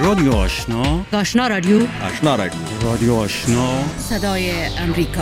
رادیو آشنا، آشنا رادیو، آشنا رادیو، رادیو آشنا، صدای امریکا.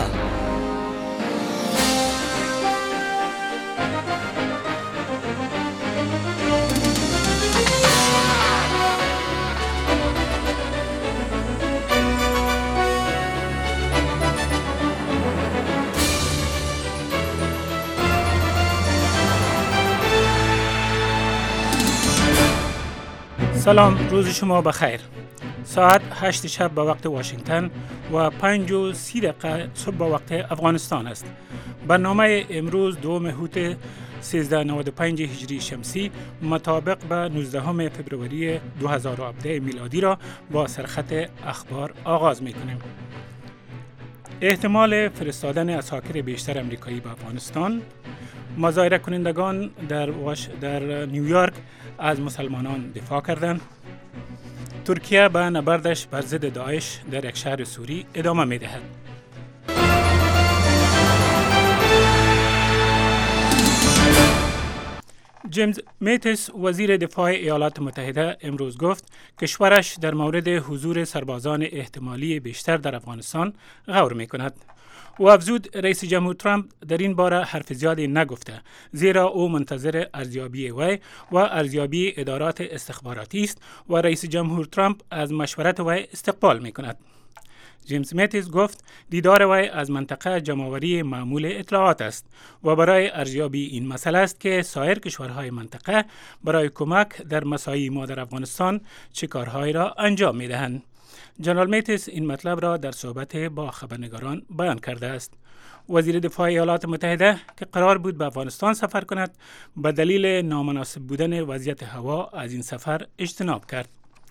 سلام، روز شما بخیر. ساعت 8 شب به وقت واشنگتن و 5:30 صبح به وقت افغانستان است. برنامه امروز 2 هوت 1395 هجری شمسی مطابق به 19 فبروری 2017 میلادی را با سرخط اخبار آغاز می‌کنیم. احتمال فرستادن عساکر بیشتر امریکایی به افغانستان، مظاهره کنندگان در نیویورک از مسلمانان دفاع کردند. ترکیه به نبردش بر ضد داعش در یک شهر سوری ادامه می‌دهد. جیمز میتیس وزیر دفاع ایالات متحده امروز گفت کشورش در مورد حضور سربازان احتمالی بیشتر در افغانستان غور می‌کند. او افزود رئیس جمهور ترامپ در این باره حرف زیادی نگفته، زیرا او منتظر ارزیابی وی و ارزیابی ادارات استخباراتی است و رئیس جمهور ترامپ از مشورت وی استقبال می‌کند. جیمز میتیس گفت دیدار وی از منطقه جمع‌آوری معمول اطلاعات است و برای ارزیابی این مسئله است که سایر کشورهای منطقه برای کمک در مساعی ما در افغانستان چه کارهایی را انجام می‌دهند. جنرال میتیس این مطلب را در صحبت با خبرنگاران بیان کرده است. وزیر دفاع ایالات متحده که قرار بود به افغانستان سفر کند، به دلیل نامناسب بودن وضعیت هوا از این سفر اجتناب کرد.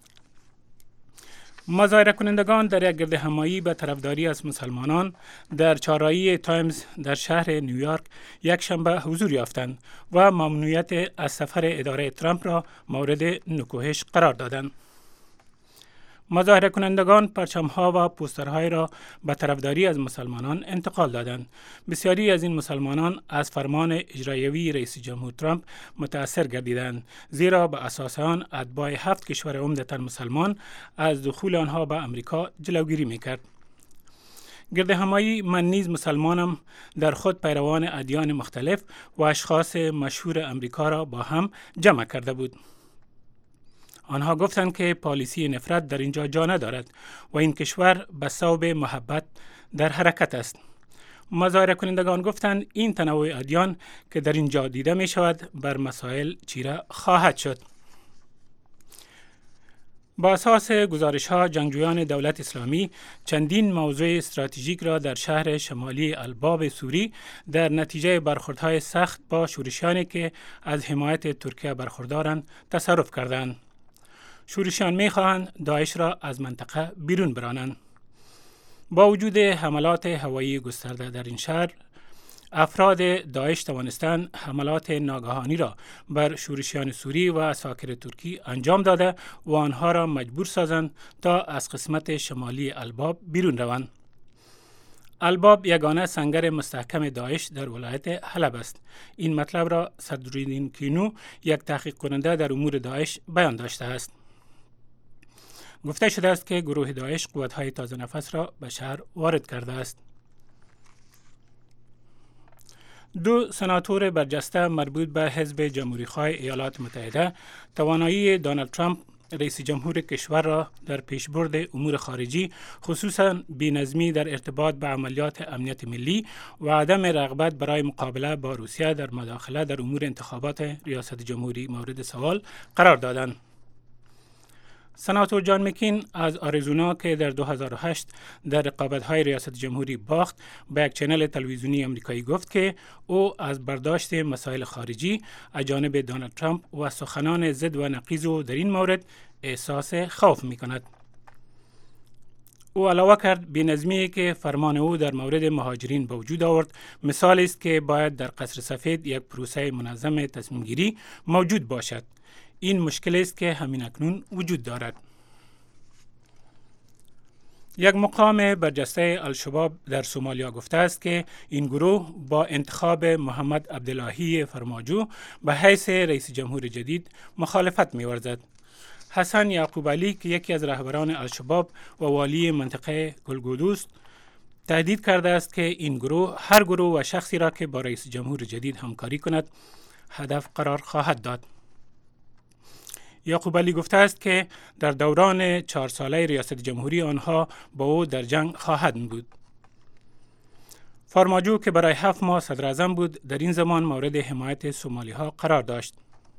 مظاهره کنندگان در یک گردهمایی به طرفداری از مسلمانان در چهارراهی تایمز در شهر نیویورک یک شنبه حضور یافتند و ممنوعیت از سفر اداره ترامپ را مورد نکوهش قرار دادند. مظاهره کنندگان پرچم‌ها و پوسترهای را به طرفداری از مسلمانان انتقال دادند. بسیاری از این مسلمانان از فرمان اجرایی رئیس جمهور ترامپ متأثر گردیدند، زیرا به اساس آن اتباع 7 کشور عمدتاً مسلمان از دخول آنها به امریکا جلوگیری می‌کرد. گردهمایی من نیز مسلمانم در خود پیروان ادیان مختلف و اشخاص مشهور امریکا را با هم جمع کرده بود. آنها گفتند که پالیسی نفرت در اینجا جا ندارد و این کشور به ثوب محبت در حرکت است. مظاهره کنندگان گفتند این تنوع ادیان که در اینجا دیده می شود بر مسائل چیره خواهد شد. با اساس گزارش‌ها جنگجویان دولت اسلامی چندین موضوع استراتژیک را در شهر شمالی الباب سوری در نتیجه برخوردهای سخت با شورشیانی که از حمایت ترکیه برخوردارند تصرف کردند. شورشیان می‌خواهند داعش را از منطقه بیرون برانند. با وجود حملات هوایی گسترده در این شهر، افراد داعش توانستند حملات ناگهانی را بر شورشیان سوری و عساکر ترکی انجام داده و آنها را مجبور سازند تا از قسمت شمالی الباب بیرون روند. الباب یگانه سنگر مستحکم داعش در ولایت حلب است. این مطلب را صدرالدین کینو، یک تحقیق کننده در امور داعش، بیان داشته است. گفته شده است که گروه داعش قوت‌های تازه نفس را به شهر وارد کرده است. 2 سناتور برجسته مربوط به حزب جمهوری‌خواه ایالات متحده توانایی دونالد ترامپ رئیس جمهور کشور را در پیشبرد امور خارجی، خصوصاً بی‌نظمی در ارتباط به عملیات امنیت ملی و عدم رغبت برای مقابله با روسیه در مداخله در امور انتخابات ریاست جمهوری مورد سوال قرار دادند. سناتور جان مکین از آریزونا که در 2008 در رقابت‌های ریاست جمهوری باخت، به یک چنل تلویزیونی آمریکایی گفت که او از برداشت مسائل خارجی از جانب دونالد ترامپ و سخنان ضد و نقیض او در این مورد احساس خوف می‌کند. او علاوه کرد بی‌نظمی که فرمان او در مورد مهاجرین به وجود آورد مثالی است که باید در قصر سفید یک پروسه منظم تصمیم گیری موجود باشد. این مشکل است که همین اکنون وجود دارد. یک مقام برجسته الشباب در سومالیا گفته است که این گروه با انتخاب محمد عبداللهی فرماجو به حیث رئیس جمهور جدید مخالفت می‌ورزد. حسن یعقوب علی که یکی از رهبران الشباب و والی منطقه گلگودوست تهدید کرده است که این گروه هر گروه و شخصی را که با رئیس جمهور جدید همکاری کند هدف قرار خواهد داد. یعقوب علی گفته است که در دوران 4 ساله ریاست جمهوری آنها با او در جنگ خواهند بود. فارماجو که برای 7 ماه صدر اعظم بود در این زمان مورد حمایت سومالی ها قرار داشت.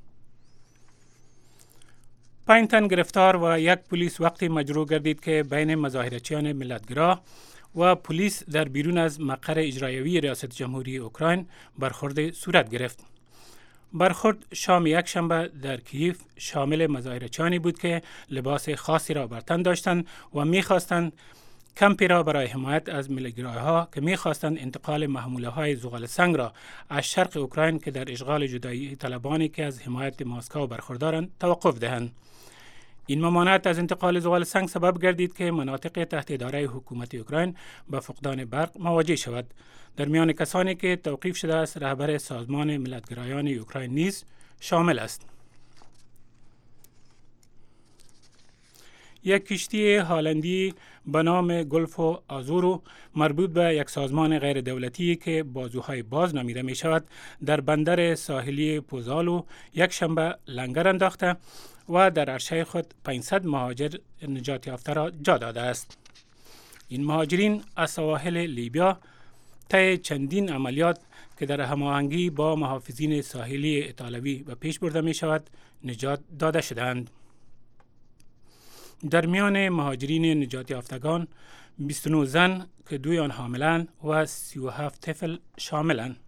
5 تن گرفتار و 1 پلیس وقتی مجروح گردید که بین مظاهرچیان ملتگرا و پلیس در بیرون از مقر اجرایی ریاست جمهوری اوکراین برخورد صورت گرفت. برخورد شام یک شنبه در کیف شامل مظاهرچیانی بود که لباس خاصی را بر تن داشتند و می‌خواستند کمپی را برای حمایت از ملیگراها که می‌خواستند انتقال محموله‌های زغال سنگ را از شرق اوکراین که در اشغال جدایی طلبانی که از حمایت مسکو برخوردارند توقف دهند. این ممانعت از انتقال زغال سنگ سبب گردید که مناطق تحت اداره حکومت اوکراین با فقدان برق مواجه شود. در میان کسانی که توقیف شده است رهبر سازمان ملتگرایان اوکراین نیز شامل است. یک کشتی هالندی به نام گلف و آزورو مربوط به یک سازمان غیر دولتی که بازوهای باز نامیده می شود در بندر ساحلی پوزالو یک شنبه لنگر انداخته و در عرشه خود 500 مهاجر نجات یافته را جا داده است. این مهاجرین از سواحل لیبیا طی چندین عملیات که در هماهنگی با محافظین ساحلی ایتالوی به پیش برده می شود نجات داده شدند. در میان مهاجرین نجات یافتگان 29 زن که 2 آن حاملند و 37 طفل شاملند.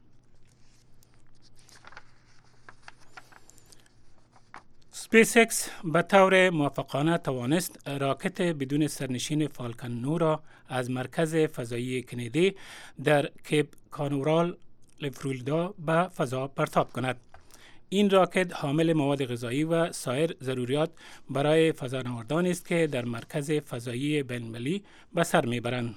سپیس اکس به طور موفقانه توانست راکت بدون سرنشین فالکن 9 را از مرکز فضایی کندی در کیپ کانورال فلوریدا به فضا پرتاب کند. این راکت حامل مواد غذایی و سایر ضروریات برای فضانوردان است که در مرکز فضایی بین‌المللی به سر میبرند.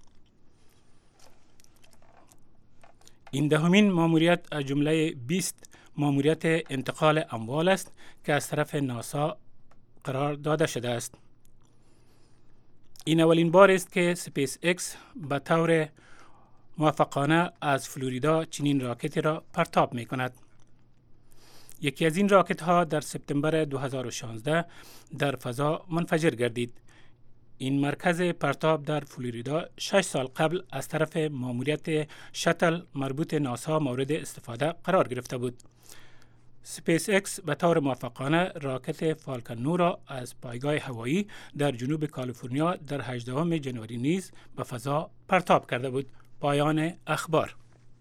این دهمین ماموریت از جمله 20 ماموریت انتقال اموال است که از طرف ناسا قرار داده شده است. این اولین بار است که سپیس اکس به طور موفقانه از فلوریدا چنین راکتی را پرتاب می کند. یکی از این راکت ها در سپتامبر 2016 در فضا منفجر گردید. این مرکز پرتاب در فلوریدا 6 سال قبل از طرف ماموریت شاتل مربوط ناسا مورد استفاده قرار گرفته بود. سپیس اکس به طور موفقانه راکت فالکن 9 را از پایگاه هوایی در جنوب کالیفرنیا در 18 جنوری نیز به فضا پرتاب کرده بود. پایان اخبار.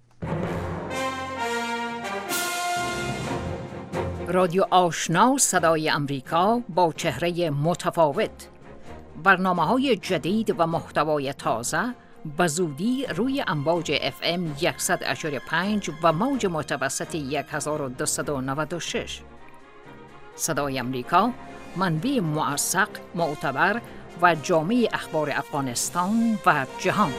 رادیو آشنا صدای امریکا با چهره متفاوت. برنامه‌های جدید و محتوای تازه به زودی روی امواج FM 100.5 و موج متوسط 1296. صدای امریکا منبع موثق، معتبر و جامع اخبار افغانستان و جهان.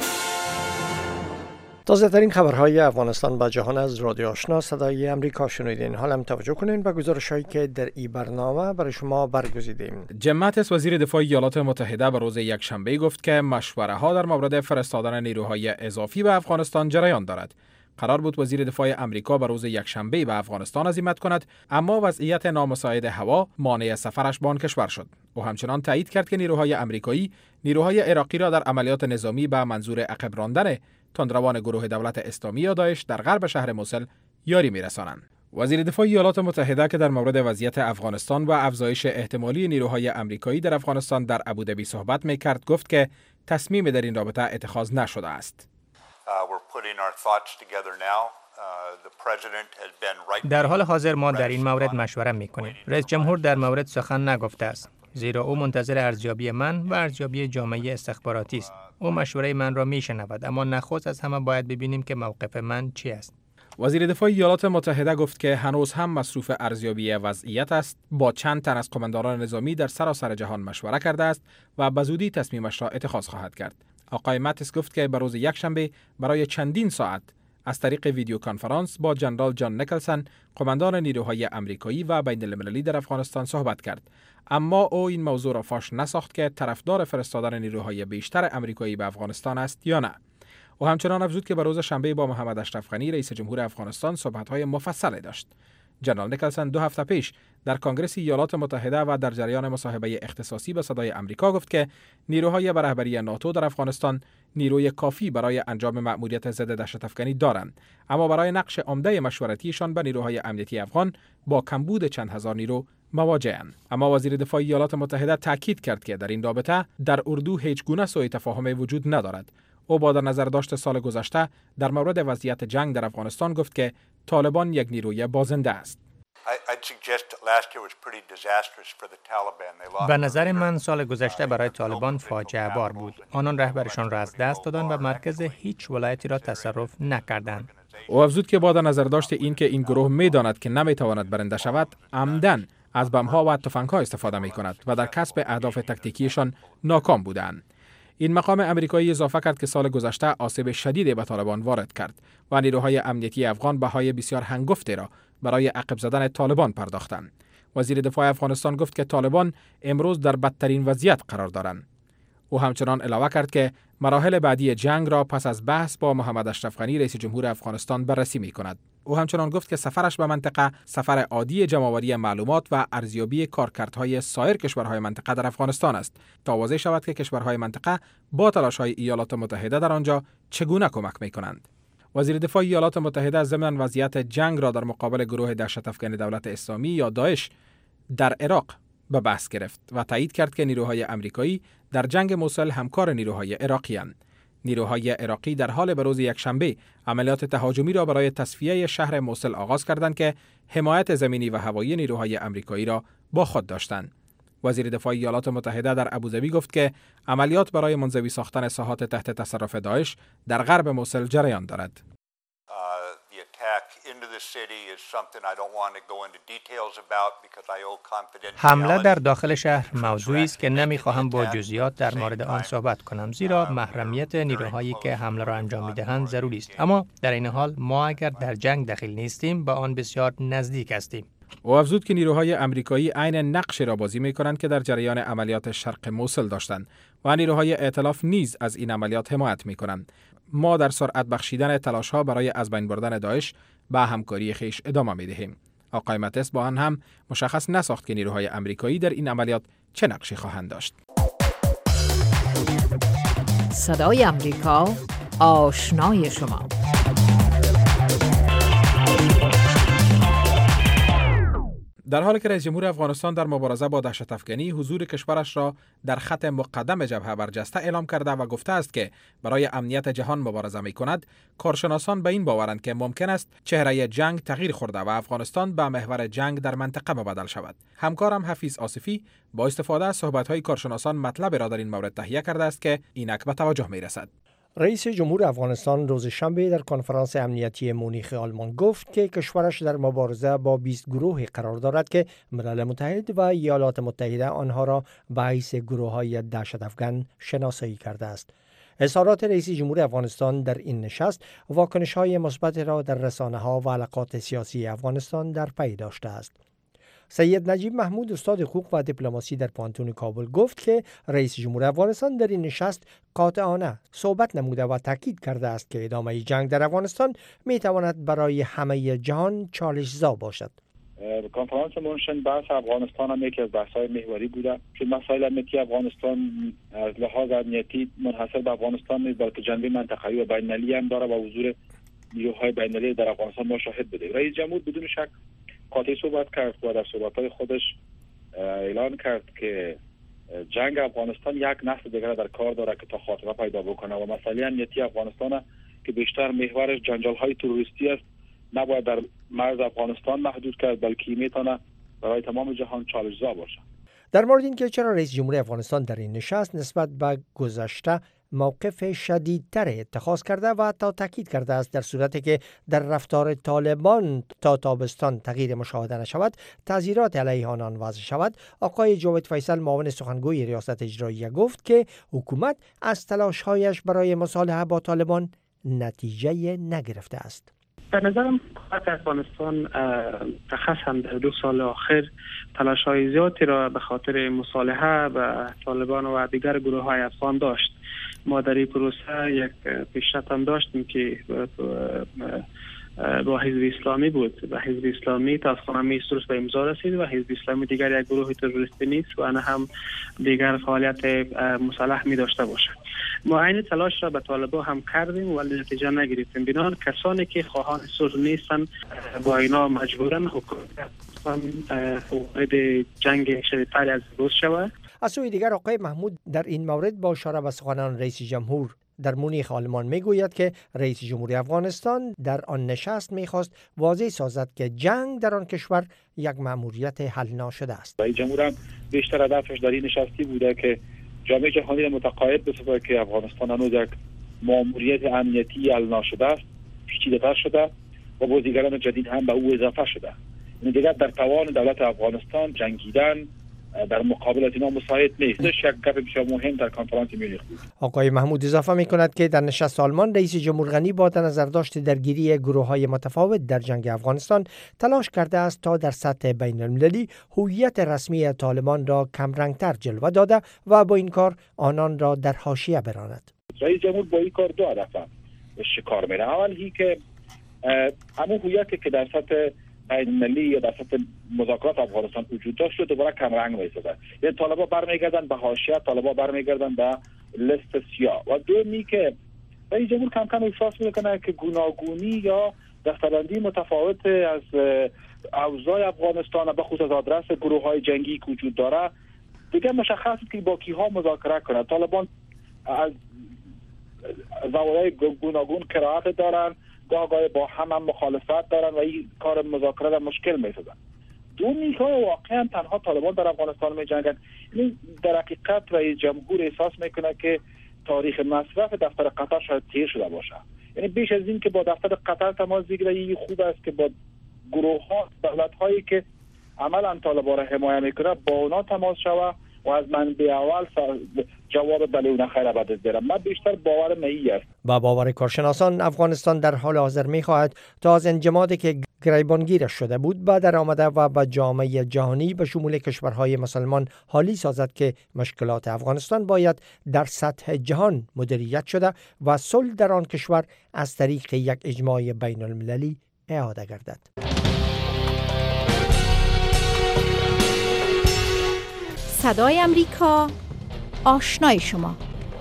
تازه ترین خبرهای افغانستان و جهان از رادیو آشنا صدای امریکا شنیدین. حالا هم توجه کنین به گزارش‌هایی که در این برنامه برای شما برگزیدیم. جیم ماتیس وزیر دفاع ایالات متحده به روز یکشنبه گفت که مشوره‌ها در مورد فرستادن نیروهای اضافی به افغانستان جریان دارد. قرار بود وزیر دفاع آمریکا به روز یکشنبه به افغانستان عزیمت کند، اما وضعیت نامساعد هوا مانع سفرش به آن کشور شد. او همچنان تایید کرد که نیروهای آمریکایی نیروهای عراقی را در عملیات نظامی به منظور عقب راندن تندروان گروه دولت اسلامی یا داعش در غرب شهر موسل یاری می‌رسانند. وزیر دفاع ایالات متحده که در مورد وضعیت افغانستان و افزایش احتمالی نیروهای آمریکایی در افغانستان در ابوظبی صحبت می‌کرد گفت که تصمیم در این رابطه اتخاذ نشده است. در حال حاضر ما در این مورد مشوره می‌کنیم. رئیس جمهور در مورد سخن نگفته است، زیرا او منتظر ارزیابی من و ارزیابی جامعه استخباراتی است. او مشوره من را میشنود، اما نخست از همه باید ببینیم که موقف من چی است. وزیر دفاع ایالات متحده گفت که هنوز هم مصروف ارزیابی وضعیت است، با چند تن از قماندانان نظامی در سراسر جهان مشوره کرده است و به زودی تصمیمش را اتخاذ خواهد کرد. آقای ماتیس گفت که به روز یکشنبه برای چندین ساعت از طریق ویدیو کنفرانس با جنرال جان نیکلسون، قماندان نیروهای آمریکایی و بین المللی در افغانستان صحبت کرد. اما او این موضوع را فاش نساخت که طرفدار فرستادن نیروهای بیشتر آمریکایی به افغانستان است یا نه. او همچنان افزود که به روز شنبه با محمد اشرف غنی رئیس جمهور افغانستان صحبت‌های مفصلی داشت. جنرال نیکلسون 2 هفته پیش در کنگره ایالات متحده و در جریان مصاحبه اختصاصی به صدای آمریکا گفت که نیروهای به رهبری ناتو در افغانستان نیروی کافی برای انجام مأموریت ضد دهشت‌افکنی دارند، اما برای نقش عمده مشورتیشان به نیروهای امنیتی افغان با کمبود چند هزار نیرو مواجه‌اند. اما وزیر دفاع ایالات متحده تاکید کرد که در این رابطه در اردو هیچ گونه سوء تفاهم وجود ندارد. او با در نظر داشت سال گذشته در مورد وضعیت جنگ در افغانستان گفت که طالبان یک نیروی بازنده است. به نظر من سال گذشته برای طالبان فاجعه بار بود. آنان رهبرشان را از دست دادند و مرکز هیچ ولایتی را تصرف نکردند. او افزود که با در نظر داشت این گروه می‌داند که نمی‌تواند برنده شود، عمدن از بم‌ها و تفنگ‌ها استفاده می‌کند و در کسب اهداف تکتیکیشان ناکام بودند. این مقام امریکایی اضافه کرد که سال گذشته آسیب شدیدی به طالبان وارد کرد و نیروهای امنیتی افغان بهای بسیار هنگفتی را برای عقب زدن طالبان پرداختند. وزیر دفاع افغانستان گفت که طالبان امروز در بدترین وضعیت قرار دارند. او همچنان علاوه کرد که مراحل بعدی جنگ را پس از بحث با محمد اشرف غنی رئیس جمهور افغانستان بررسی می‌کند. او همچنان گفت که سفرش به منطقه سفر عادی جمع‌آوری معلومات و ارزیابی کارکردهای سایر کشورهای منطقه در افغانستان است تا واضح شود که کشورهای منطقه با تلاش‌های ایالات متحده در آنجا چگونه کمک می‌کنند. وزیر دفاع ایالات متحده ضمن وضعیت جنگ را در مقابل گروه دهشت‌افکن دولت اسلامی یا داعش در عراق به بحث گرفت و تایید کرد که نیروهای آمریکایی در جنگ موصل همکار نیروهای عراقی‌اند. نیروهای عراقی در حال به روز یکشنبه عملیات تهاجمی را برای تصفیه شهر موصل آغاز کردند که حمایت زمینی و هوایی نیروهای آمریکایی را با خود داشتند. وزیر دفاع ایالات متحده در ابوظبی گفت که عملیات برای منزوی ساختن ساحات تحت تصرف داعش در غرب موصل جریان دارد. حمله در داخل شهر موضوعی است که نمی‌خواهم با جزئیات در مورد آن صحبت کنم، زیرا محرمیت نیروهایی که حمله را انجام می‌دهند ضروری است. اما در این حال ما اگر در جنگ دخیل نیستیم به آن بسیار نزدیک هستیم. او افزود که نیروهای آمریکایی عین نقشی را بازی می‌کنند که در جریان عملیات شرق موصل داشتند و نیروهای ائتلاف نیز از این عملیات حمایت می‌کنند. ما در سرعت بخشیدن تلاش‌ها برای از بین بردن داعش به همکاری خویش ادامه می‌دهیم. آقای متس با آن هم مشخص نساخت که نیروهای آمریکایی در این عملیات چه نقشی خواهند داشت. صدای آمریکا، آشنای شما. در حالی که رئیس جمهور افغانستان در مبارزه با دهشت‌افکنی حضور کشورش را در خط مقدم جبهه برجسته اعلام کرده و گفته است که برای امنیت جهان مبارزه می‌کند، کارشناسان به این باورند که ممکن است چهره جنگ تغییر خورده و افغانستان به محور جنگ در منطقه مبدل شود. همکارم حفیظ آصفی با استفاده از صحبت‌های کارشناسان مطلب را در این مورد تهیه کرده است که اینک به توجه می‌رسد. رئیس جمهور افغانستان روز شنبه در کنفرانس امنیتی مونیخ آلمان گفت که کشورش در مبارزه با 20 گروهی قرار دارد که ملل متحد و ایالات متحده آنها را به حیث گروه‌های دهشت‌افکن شناسایی کرده است. اظهارات رئیس جمهور افغانستان در این نشست واکنش‌های مثبت را در رسانه‌ها و حلقات سیاسی افغانستان در پی داشته است. سید نجیب محمود استاد حقوق و دیپلماسی در پانتون کابل گفت که رئیس جمهور افغانستان در این نشست قاطعانه صحبت نموده و تاکید کرده است که ادامه جنگ در افغانستان میتواند برای همه جهان چالش‌زا باشد. کنفرانس مونشن بحث افغانستان هم یکی از بحث‌های محوری بوده چون مسائل امنیتی افغانستان از لحاظ امنیتی منحصر به افغانستان نیست بلکه جنبه منطقه‌ای و بین‌المللی هم داره و حضور نیروهای بین‌المللی در افغانستان ما شاهد بودیم. رئیس جمهور بدون شک قاطع صحبت کرد و در صحبت‌های خودش اعلان کرد که جنگ افغانستان یک نسل دیگر در کار داره که تا خاتمه پیدا بکنه و مسئله امنیتی افغانستان که بیشتر محورش جنجال‌های تروریستی است نباید در مرز افغانستان محدود کرد بلکه میتونه برای تمام جهان چالش‌زا باشه. در مورد اینکه چرا رئیس جمهور افغانستان در این نشست نسبت به گذشته موقف شدیدتر اتخاذ کرده و تا تاکید کرده است در صورتی که در رفتار طالبان تا تابستان تغییر مشاهده نشود تعزیرات علیه آنان وضع شود، آقای جاوید فیصل معاون سخنگوی ریاست اجراییه گفت که حکومت از تلاش‌هایش برای مصالحه با طالبان نتیجه نگرفته است. به نظرم حکومت افغانستان خصوصا در 2 سال آخر تلاش‌های زیادی را به خاطر مصالحه با طالبان و دیگر گروه‌های افغان داشت. ما در این پروسه یک پیشرفت هم داشتیم که با حزب اسلامی بود و حزب اسلامی تاسخانه سروش به امضا رسید و حزب اسلامی دیگر یک گروه تروریستی نیست و نه هم دیگر فعالیت مسلح می داشته باشد. ما عین تلاش را به طالبان هم کردیم ولی نتیجه نگرفتیم. بنابراین کسانی که خواهان صلح نیستن با اینا مجبورن حکومت وارد جنگ شدیدتر از روز شود. از سوی دیگر آقای محمود در این مورد با اشاره به سخنان رئیس جمهور در مونیخ آلمان میگوید که رئیس جمهوری افغانستان در آن نشست میخواست واضح سازد که جنگ در آن کشور یک مأموریت حل ناشده است. رئیس جمهور هم بیشتر هدفش در این نشستی بوده که جامعه جهانی را متقاعد بسازد که افغانستان هنوز یک مأموریت امنیتی حل ناشده است، پیچیده‌تر شده و بازیگران جدید هم به او اضافه شده. این دیگر در توان دولت افغانستان جنگیدن در مقابل از اینا مساعد نیست. یک گپ بسیار مهم در کنفرانس مونیخ بود. آقای محمود اضافه می‌کند که در نشست آلمان رئیس جمهور غنی با نظر داشت درگیری گروه‌های متفاوت در جنگ افغانستان تلاش کرده است تا در سطح بین‌المللی هویت رسمی طالبان را کمرنگ‌تر جلوه داده و با این کار آنان را در حاشیه براند. رئیس جمهور با این کار 2 هدف شکار می‌ره. اول هی که همون هویتی که در سطح بین‌المللی یا در سطح مذاکرات افغانستان وجود داشت رو دوباره کمرنگ می‌سازد. یعنی طالبان برمیگردن به حاشیه، طالبان برمیگردن به لیست سیاه. و دومی که رئیس جمهور کم کم احساس می‌کنه که گوناگونی یا دسته‌بندی متفاوت از اوضاع افغانستان به خصوص از آدرس گروه‌های جنگی که وجود داره دیگه مشخص است که با کیها مذاکره کنه. طالبان از زوایای گوناگون قرائت دارن، گاه با هم مخالفت دارن و این کار مذاکره را مشکل می‌سازن. دومی که واقعا تنها طالبان در افغانستان می‌جنگند. این در حقیقت رئیس جمهور احساس میکنه که تاریخ مصرف دفتر قطر شاید تیر شده باشه. یعنی بیش از این که با دفتر قطر تماس بگیره، این خوب است که با گروه‌ها، دولت‌هایی که عملاً طالبان را حمایت میکنه با اونا تماس شود و از منبع اول جواب بله و نه خیر ابد دارم. من بیشتر باورم این است. با باور کارشناسان افغانستان در حال حاضر می‌خواهد تا از انجمادی که گریبانگیرش شده بود به در آمده و با جامعه جهانی به شمول کشورهای مسلمان حالی سازد که مشکلات افغانستان باید در سطح جهان مدیریت شده و صلح در آن کشور از طریق یک اجماع بین المللی اعاده گردد. صدای امریکا، آشنای شما.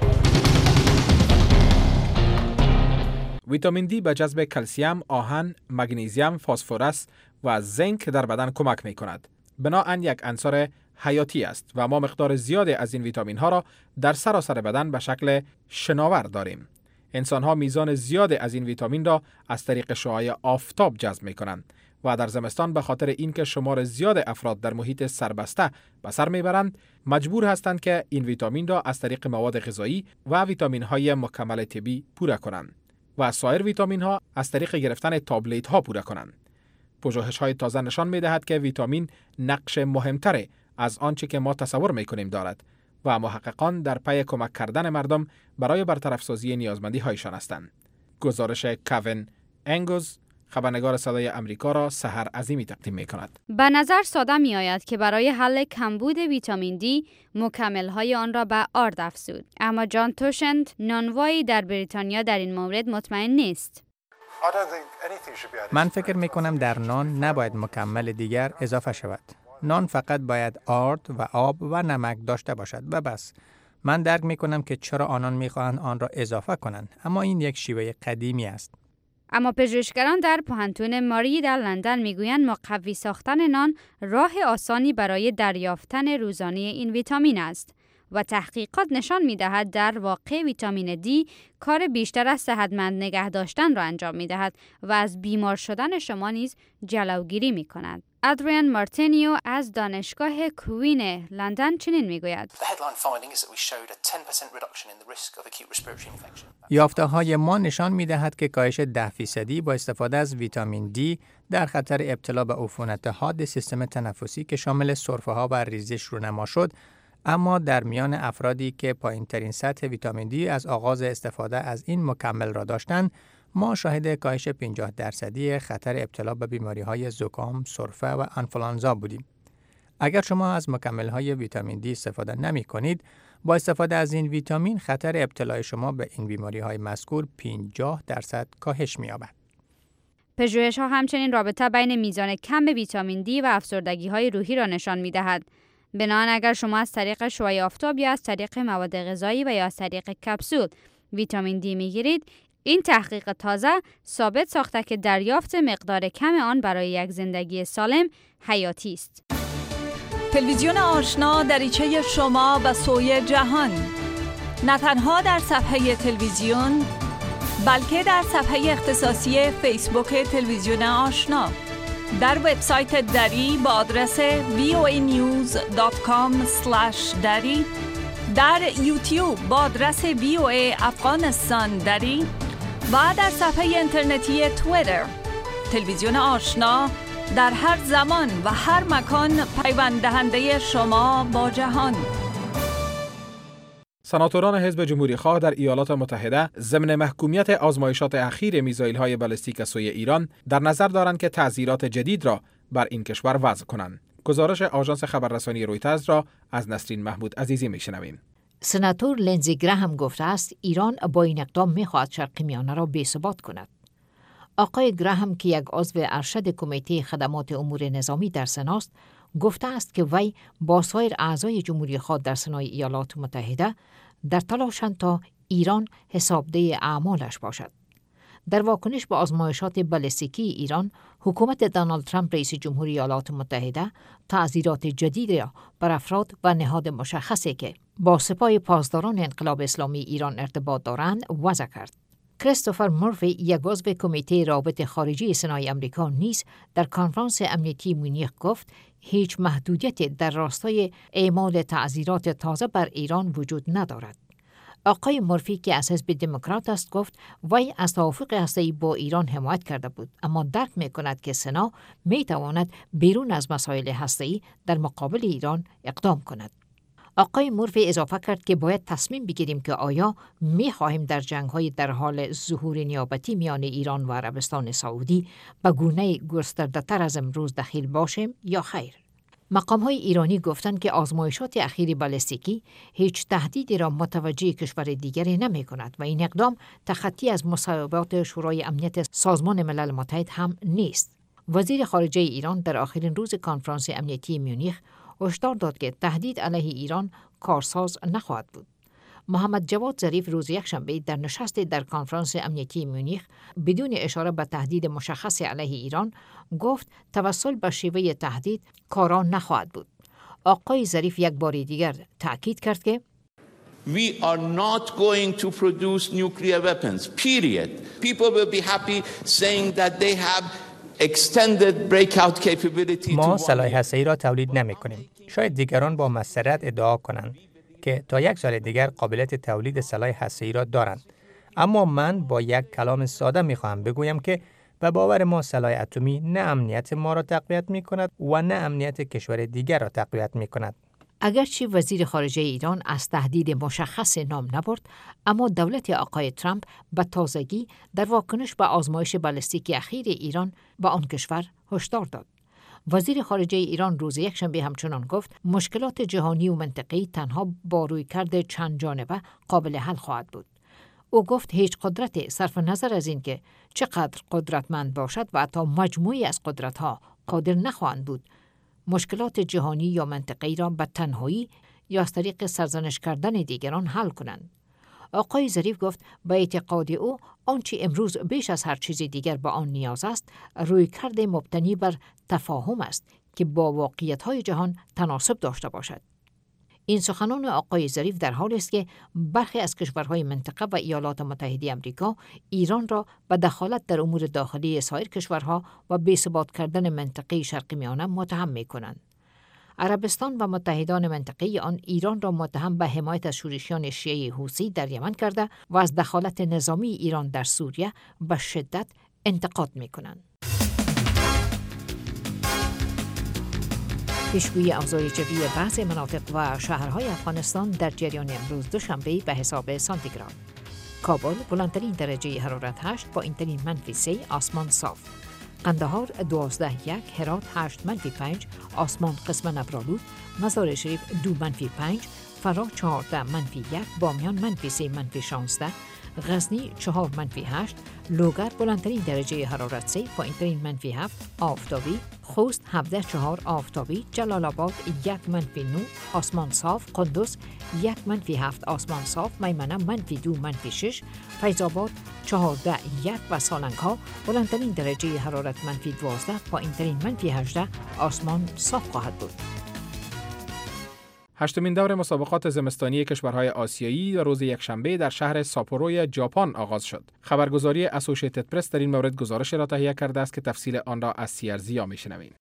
ویتامین دی به جذب کلسیم، آهن، مگنیزیم، فسفرس و زنک در بدن کمک می کند. بنابراین یک عنصر حیاتی است و ما مقدار زیادی از این ویتامین ها را در سراسر بدن به شکل شناور داریم. انسان ها میزان زیادی از این ویتامین را از طریق شعاع آفتاب جذب می کنند و در زمستان به خاطر اینکه شمار زیاد افراد در محیط سربسته به سر میبرند مجبور هستند که این ویتامین را از طریق مواد غذایی و ویتامین های مکمل طبی پوره کنند و سایر ویتامین ها از طریق گرفتن تابلت ها پوره کنند. پژوهش های تازه نشان میدهد که ویتامین نقش مهمتری از آنچه که ما تصور میکنیم دارد و محققان در پی کمک کردن مردم برای برطرف سازی نیازمندی هایشان هستند. گزارش کوین انگوز، خبرنگار صدای امریکا، را سحر عظیمی تقدیم می کند. به نظر ساده می آید که برای حل کمبود ویتامین دی مکمل های آن را به آرد افزود. اما جان توشند، نانوایی در بریتانیا در این مورد مطمئن نیست. من فکر می کنم در نان نباید مکمل دیگر اضافه شود. نان فقط باید آرد و آب و نمک داشته باشد و بس. من درک می کنم که چرا آنان می خواهند آن را اضافه کنند، اما این یک شیوه قدیمی است. اما پژوهشگران در پوهنتون ماری در لندن میگویند مقوی ساختن نان راه آسانی برای دریافتن روزانه این ویتامین است و تحقیقات نشان می‌دهد در واقع ویتامین دی کار بیشتر از صحتمند نگه داشتن را انجام می‌دهد و از بیمار شدن شما نیز جلوگیری می‌کند. ادریان مارتینیو از دانشگاه کوین لندن چنین میگوید: یافته‌های ما نشان می‌دهد که کاهش 10% با استفاده از ویتامین دی در خطر ابتلا به عفونت حاد سیستم تنفسی که شامل سرفه‌ها و ریزش رونما شد اما در میان افرادی که پایین‌ترین سطح ویتامین دی از آغاز استفاده از این مکمل را داشتند، ما شاهد کاهش 50% خطر ابتلا به بیماری‌های زکام، سرفه و آنفولانزا بودیم. اگر شما از مکمل‌های ویتامین دی استفاده نمی‌کنید، با استفاده از این ویتامین خطر ابتلای شما به این بیماری‌های مذکور 50% کاهش می‌یابد. پژوهش‌ها همچنین رابطه بین میزان کم ویتامین دی و افسردگی‌های روحی را نشان می‌دهد. بنابراین اگر شما از طریق شعاع آفتاب یا از طریق مواد غذایی و یا از طریق کپسول ویتامین دی می‌گیرید، این تحقیق تازه ثابت ساخته که دریافت مقدار کم آن برای یک زندگی سالم حیاتی است. تلویزیون آشنا دریچه شما به سوی جهان، نه تنها در صفحه تلویزیون بلکه در صفحه اختصاصی فیسبوک تلویزیون آشنا، در وبسایت دری با آدرس voanews.com/dari، در یوتیوب با آدرس VOA افغانستان دری و در صفحه اینترنتی توییتر. تلویزیون آشنا در هر زمان و هر مکان پیوند دهنده شما با جهان. سناتوران حزب جمهوری خواه در ایالات متحده ضمن محکومیت آزمایشات اخیر میزایل‌های بالستیک سوی ایران در نظر دارند که تعزیرات جدید را بر این کشور وضع کنند. گزارش آژانس خبررسانی رویترز را از نسرین محمود عزیزی میشنویم. سناتور لینزی گراهم گفته است ایران با این اقدام می‌خواهد شرق میانه را بی‌ثبات کند. آقای گراهم که یک عضو ارشد کمیته خدمات امور نظامی در سناست، گفته است که وی با سایر اعضای جمهوری خواه در سنای ایالات متحده در تلاشند تا ایران حسابده اعمالش باشد. در واکنش به آزمایشات بالستیکی ایران، حکومت دونالد ترامپ رئیس جمهوری ایالات متحده تعزیرات جدید را بر افراد و نهاد مشخصی که با سپاه پاسداران انقلاب اسلامی ایران ارتباط دارند وضع کرد. کریستوفر مورفی، یک عضو کمیته رابطه خارجی سنای امریکا نیز در کنفرانس امنیتی مونیخ گفت هیچ محدودیتی در راستای اعمال تعزیرات تازه بر ایران وجود ندارد. آقای مورفی که از حزب دموکرات است گفت وی از توافق هسته‌ای با ایران حمایت کرده بود، اما درک می‌کند که سنا می‌تواند بیرون از مسائل هسته‌ای در مقابل ایران اقدام کند. آقای مورفی اضافه کرد که باید تصمیم بگیریم که آیا می‌خواهیم در جنگ‌های در حال ظهور نیابتی میان ایران و عربستان سعودی به گونه گسترده‌تر از امروز دخیل باشیم یا خیر. مقام‌های ایرانی گفتند که آزمایشات اخیر بالستیکی هیچ تهدیدی را متوجه کشور دیگری نمی‌کند و این اقدام تخطی از مصوبات شورای امنیت سازمان ملل متحد هم نیست. وزیر خارجه ایران در آخرین روز کنفرانس امنیتی میونیخ هشدار داد که تهدید علیه ایران کارساز نخواهد بود. محمد جواد ظریف روز یکشنبه در نشستی در کنفرانس امنیتی میونیخ بدون اشاره به تهدید مشخص علیه ایران گفت توسل به شیوه تهدید کارا نخواهد بود. آقای ظریف یک بار دیگر تأکید کرد که We are not going to produce nuclear weapons, period. People will be happy saying that they have extended breakout capability. ما سلاح هسته‌ای را تولید نمی‌کنیم. شاید دیگران با مسرت ادعا کنند که تا یک سال دیگر قابلیت تولید سلاح هسته‌ای را دارند. اما من با یک کلام ساده می‌خواهم بگویم که به باور ما سلاح اتمی نه امنیت ما را تقویت می‌کند و نه امنیت کشور دیگر را تقویت می‌کند. اگرچه وزیر خارجه ایران از تهدید مشخص نام نبرد، اما دولت آقای ترامپ به تازگی در واکنش به آزمایش بالستیک اخیر ایران به آن کشور هشدار داد. وزیر خارجه ایران روز یکشنبه همچنان گفت مشکلات جهانی و منطقه‌ای تنها با رویکرد چند جانبه قابل حل خواهد بود. او گفت هیچ قدرتی صرف نظر از اینکه چقدر قدرتمند باشد و حتی مجموعی از قدرت‌ها قادر نخواهند بود مشکلات جهانی یا منطقه‌ای را به تنهایی یا از طریق سرزنش کردن دیگران حل کنند. آقای ظریف گفت با اعتقاد او آنچه امروز بیش از هر چیز دیگر به آن نیاز است رویکرد مبتنی بر تفاهم است که با واقعیت‌های جهان تناسب داشته باشد. این سخنان آقای ظریف در حالی است که برخی از کشورهای منطقه و ایالات متحده آمریکا ایران را به دخالت در امور داخلی سایر کشورها و بی‌ثبات کردن منطقه شرق میانه متهم می‌کنند. عربستان و متحدان منطقه آن ایران را متهم به حمایت از شورشیان شیعه حوثی در یمن کرده و از دخالت نظامی ایران در سوریه به شدت انتقاد می‌کنند. پیشگویی اوضاع جوی بعضی مناطق و شهرهای افغانستان در جریان امروز دوشنبه به حساب سانتیگراد. کابل بلندترین درجه حرارت 8، پایین‌ترین -3، آسمان صاف. قندهار 12.1، هرات 8-5، آسمان قسماً ابرآلود. مزار شریف 2-5، فرا 14-1، بامیان -3، -16، غزنی 4-8، لوگر بلندترین درجه حرارت 3، پایین‌ترین -7، آفتابی. خوست 17.4 آفتابی، جلال آباد 1-9، آسمان صاف. قندوز 1-7، آسمان صاف. میمنه -2، -6، فیض آباد 14.1 و سالنگ‌ها بلندترین درجه حرارت -12، پایین‌ترین -18، آسمان صاف خواهد بود. هشتمین دور مسابقات زمستانی کشورهای آسیایی در روز یکشنبه در شهر ساپوروی ژاپن آغاز شد. خبرگزاری اسوسییتد پرس در این مورد گزارش را تهیه کرده است که تفصیل آن را از سیرزیا می‌شنویم.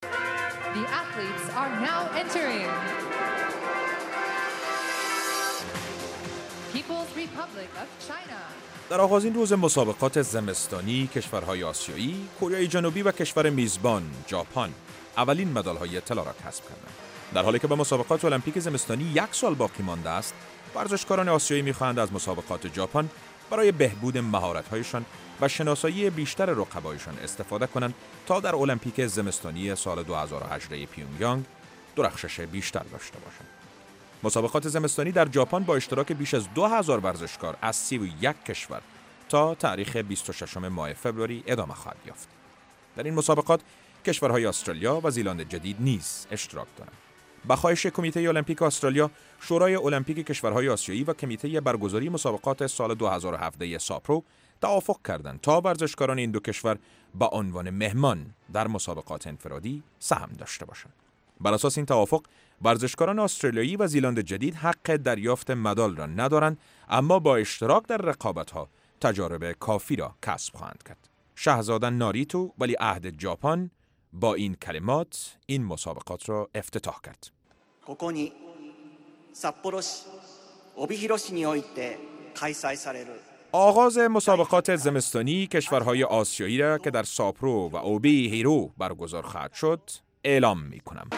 در آغازین روز مسابقات زمستانی کشورهای آسیایی، کره جنوبی و کشور میزبان ژاپن اولین مدال‌های طلا را کسب کردند. در حالی که به مسابقات المپیک زمستانی 1 سال باقی مانده است، ورزشکاران آسیایی می‌خواهند از مسابقات ژاپن برای بهبود مهارت‌هایشان و شناسایی بیشتر رقبایشان استفاده کنند تا در المپیک زمستانی سال 2018 پیونگیانگ درخشش بیشتر داشته باشند. مسابقات زمستانی در ژاپن با اشتراک بیش از 2000 ورزشکار از 31 کشور تا تاریخ 26 ماه فوریه ادامه خواهد یافت. در این مسابقات کشورهای استرالیا و زیلند جدید نیز اشتراک دارند. با خواهش کمیته المپیک استرالیا، شورای المپیک کشورهای آسیایی و کمیته برگزاری مسابقات سال 2017 ساپرو توافق کردند تا ورزشکاران این دو کشور با عنوان مهمان در مسابقات انفرادی سهم داشته باشند. بر اساس این توافق، ورزشکاران استرالیایی و زیلند جدید حق دریافت مدال را ندارند، اما با اشتراک در رقابت‌ها تجارب کافی را کسب خواهند کرد. شاهزاده ناریتو ولیعهد ژاپن با این کلمات این مسابقات را افتتاح کرد. آغاز مسابقات زمستانی کشورهای آسیایی را که در ساپورو و اوبی هیرو برگزار خواهد شد اعلام می‌کنم.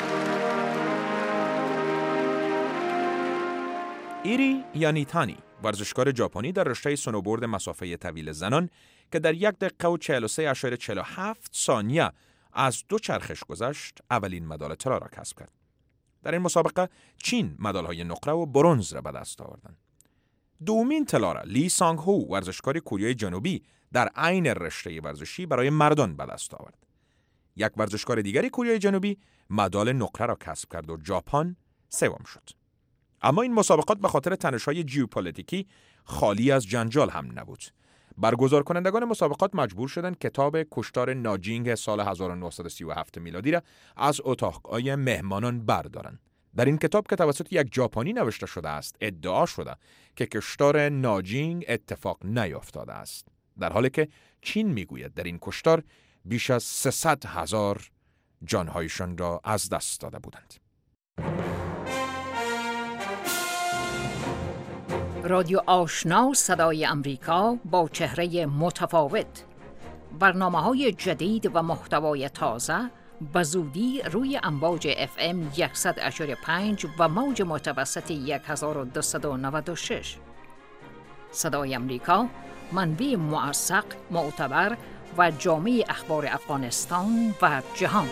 ایری یانیتانی، ورزشکار ژاپنی در رشته سنوبورد مسافه طویل زنان که در 1 دقیقه و 43.47 ثانیه از 2 چرخش گذشت، اولین مدال طلا را کسب کرد. در این مسابقه چین مدال‌های نقره و برنز را به دست آوردند. دومین طلا را لی سانگ هو، ورزشکار کره جنوبی در عین رشته ورزشی برای مردان به دست آورد. یک ورزشکار دیگری کره جنوبی مدال نقره را کسب کرد و ژاپن سوم شد. اما این مسابقات به خاطر تنش‌های ژئوپلیتیکی خالی از جنجال هم نبود. برگزار کنندگان مسابقات مجبور شدند کتاب کشتار ناجینگ سال 1937 میلادی را از اتاق‌های مهمانان بردارند. در این کتاب که توسط یک ژاپنی نوشته شده است، ادعا شده که کشتار ناجینگ اتفاق نیفتاده است، در حالی که چین میگوید در این کشتار بیش از 300,000 جانهایشان را از دست داده بودند. رادیو آشنا صدای امریکا با چهره متفاوت. برنامه‌های جدید و محتوای تازه به زودی روی امواج FM 100.5 و موج متوسط 1296. صدای امریکا، منبع موثق، معتبر و جامع اخبار افغانستان و جهان.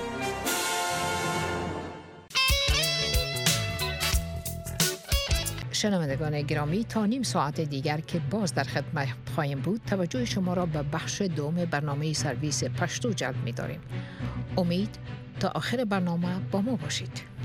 شنوندگان گرامی، تا نیم ساعت دیگر که باز در خدمت خواهیم بود، توجه شما را به بخش دوم برنامه سرویس پشتو جلب می داریم. امید تا آخر برنامه با ما باشید.